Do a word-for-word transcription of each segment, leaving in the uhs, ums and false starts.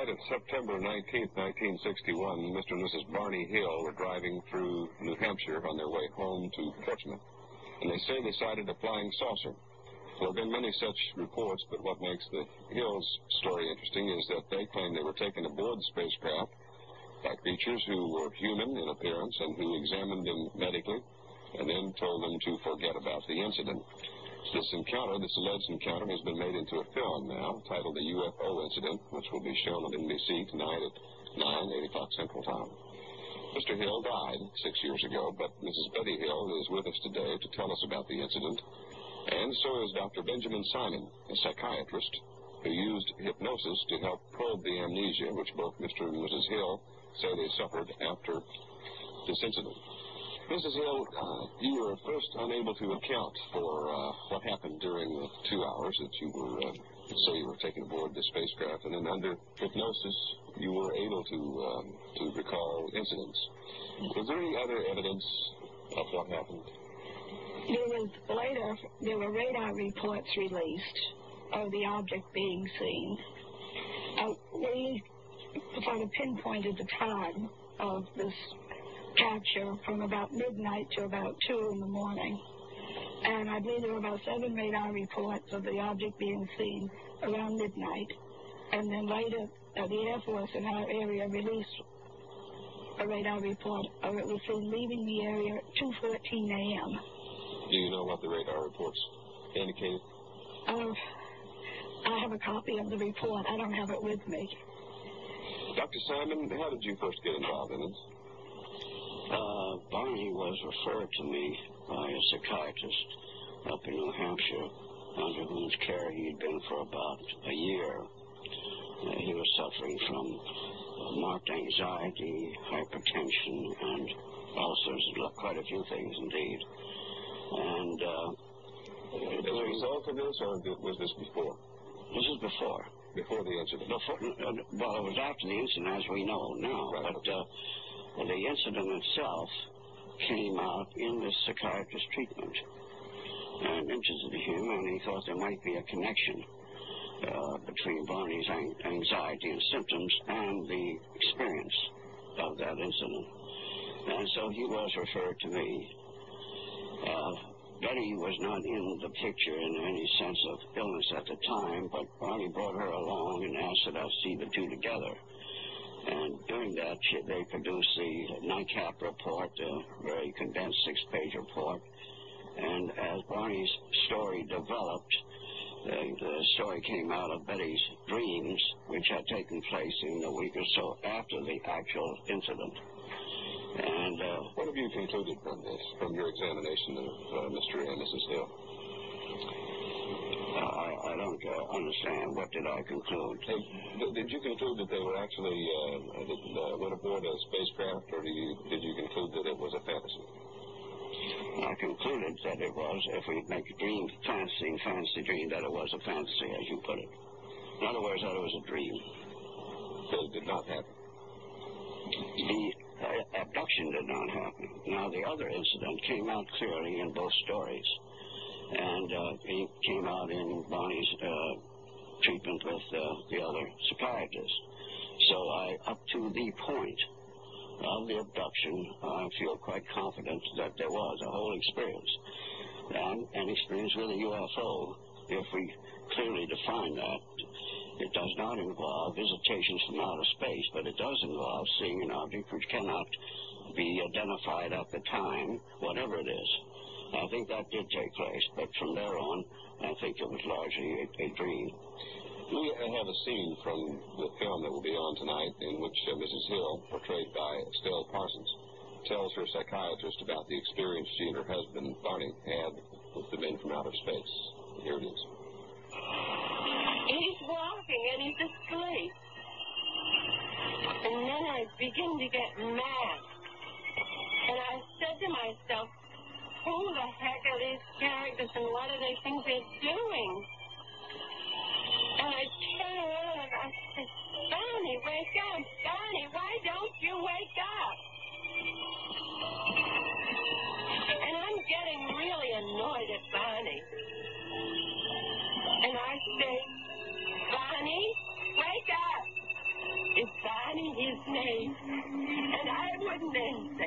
night of September nineteenth, nineteen sixty-one, Mister and Missus Barney Hill were driving through New Hampshire on their way home to Portsmouth, and they say they sighted a flying saucer. There have been many such reports, but what makes the Hills' story interesting is that they claim they were taken aboard the spacecraft by creatures who were human in appearance and who examined them medically and then told them to forget about the incident. This encounter, this alleged encounter, has been made into a film now titled The U F O Incident, which will be shown on N B C tonight at nine, eight o'clock Central Time. Mister Hill died six years ago, but Missus Betty Hill is with us today to tell us about the incident, and so is Doctor Benjamin Simon, a psychiatrist who used hypnosis to help probe the amnesia which both Mister and Missus Hill say they suffered after this incident. Missus Hill, uh, you were first unable to account for uh, what happened during the two hours that you were, uh, say you were taken aboard the spacecraft, and then under hypnosis you were able to um, to recall incidents. Was there any other evidence of what happened? There was later, there were radar reports released of the object being seen. Uh, we sort of pinpointed the time of this capture from about midnight to about two in the morning. And I believe there were about seven radar reports of the object being seen around midnight. And then later, uh, the Air Force in our area released a radar report of it was seen leaving the area at two fourteen a m Do you know what the radar reports indicated? Uh, I have a copy of the report. I don't have it with me. Doctor Simon, how did you first get involved in this? Uh, Barney was referred to me by a psychiatrist up in New Hampshire, under whose care he had been for about a year. Uh, he was suffering from uh, marked anxiety, hypertension, and ulcers, quite a few things indeed. And uh, as a result of this, or was this before? This is before. Before the incident? Before, uh, well, it was after the incident, as we know now, right. but uh, Well, the incident itself came out in this psychiatrist treatment and interested him, and he thought there might be a connection uh, between Barney's an anxiety and symptoms and the experience of that incident. And so he was referred to me. Uh, Betty was not in the picture in any sense of illness at the time, but Barney brought her along and asked that I see the two together. And during that, they produced the NICAP report, a very condensed six-page report. And as Barney's story developed, the, the story came out of Betty's dreams, which had taken place in a week or so after the actual incident. And uh, what have you concluded from this, from your examination of uh, Mister and Missus Hill? I, I don't uh, understand. What did I conclude? Hey, did you conclude that they were actually uh, that, uh, went aboard a spacecraft, or did you, did you conclude that it was a fantasy? I concluded that it was, if we make a dream fantasy, fantasy dream, that it was a fantasy, as you put it. In other words, that it was a dream. So it did not happen? The uh, abduction did not happen. Now, the other incident came out clearly in both stories. And uh, it came out in Barney's uh, treatment with uh, the other psychiatrist. So I, up to the point of the abduction, I feel quite confident that there was a whole experience. And an experience with a U F O, if we clearly define that, it does not involve visitations from outer space, but it does involve seeing an object which cannot be identified at the time, whatever it is. I think that did take place, but from there on, I think it was largely a, a dream. We have a scene from the film that will be on tonight in which uh, Missus Hill, portrayed by Estelle Parsons, tells her psychiatrist about the experience she and her husband, Barney, had with the men from outer space. Here it is. He's walking and he's asleep. And then I begin to get mad. And I said to myself, who the heck are these characters and what are they think they're doing? And I turn around and I said, Barney, wake up. Barney, why don't you wake up? And I'm getting really annoyed at Barney. And I say, Barney, wake up. and I wouldn't answer.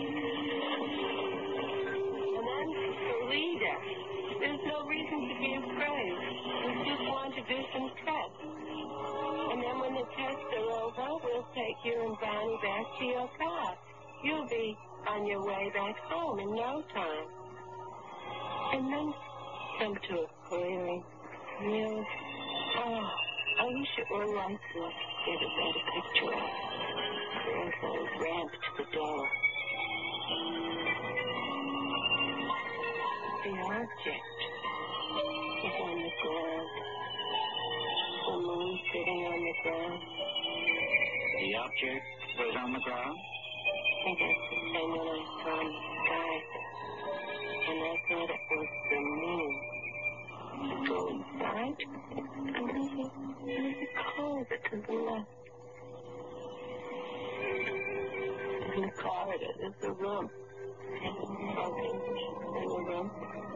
And I'm the leader. There's no reason to be afraid. We just want to do some tests. And then when the tests are over, we'll take you and Bonnie back to your car. You'll be on your way back home in no time. And then come to a clearing. Really? Oh, I wish it were like this. Get a better picture of it. There's a ramp to the door. The object is on the ground. The moon sitting on the ground. The object was on the ground? I think that's the same one I saw in the sky. And I thought it was the moon. Go inside, and there's a, there's a corridor to the left. In the corridor, there's a room. Something in the room.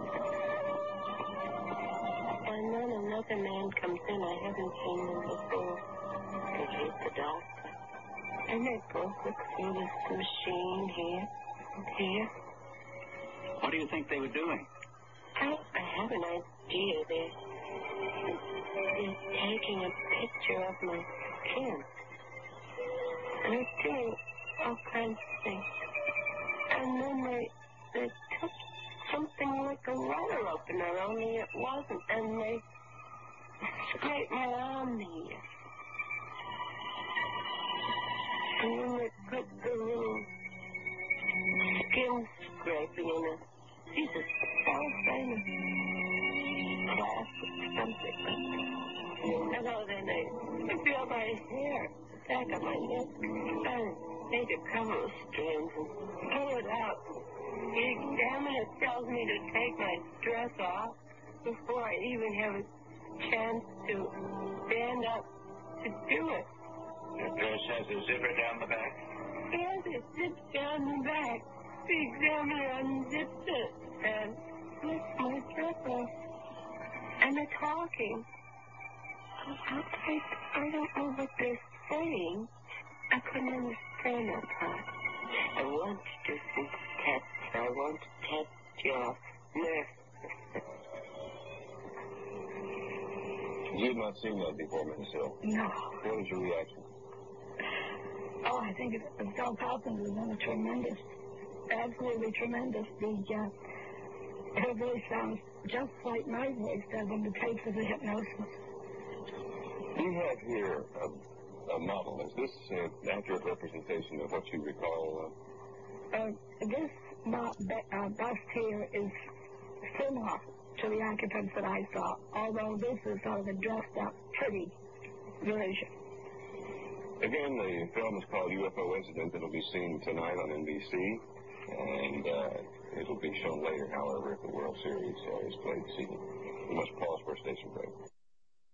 And then another man comes in. I haven't seen him before. I think he's the doctor. And they both look through this machine here and here. What do you think they were doing? I, I have an idea. They're, they're taking a picture of my skin. And they're doing all kinds of things. And then they, they took something like a letter opener, only it wasn't. And they scraped my arm here. And then they put the little skin scraping in a piece of cellophane plastic, something. And oh, then they, they feel my hair, the back of my neck, and take a couple of strands and pull it out. The examiner tells me to take my dress off before I even have a chance to stand up to do it. Your dress has a zipper down the back? Yes, it zips down the back. The examiner unzips it and lifts my dress off. And they're talking. I, I, I don't know what they're saying. I couldn't understand that part. I want to do some tests. I want to test your nerve system. You've not seen that before, Missus Hill. No. What was your reaction? Oh, I think it, Phil Coppins has done a tremendous, absolutely tremendous. The, uh, her voice sounds just like my voice does on the tapes of the hypnosis. We have here a, a model. Is this an accurate representation of what you recall? Uh, uh, this bu- uh, bust here is similar to the occupants that I saw, although this is sort of a dressed-up, pretty version. Again, the film is called U F O Incident. It'll be seen tonight on N B C, and uh, it'll be shown later, however, if the World Series uh, is played this evening. We must pause for a station break.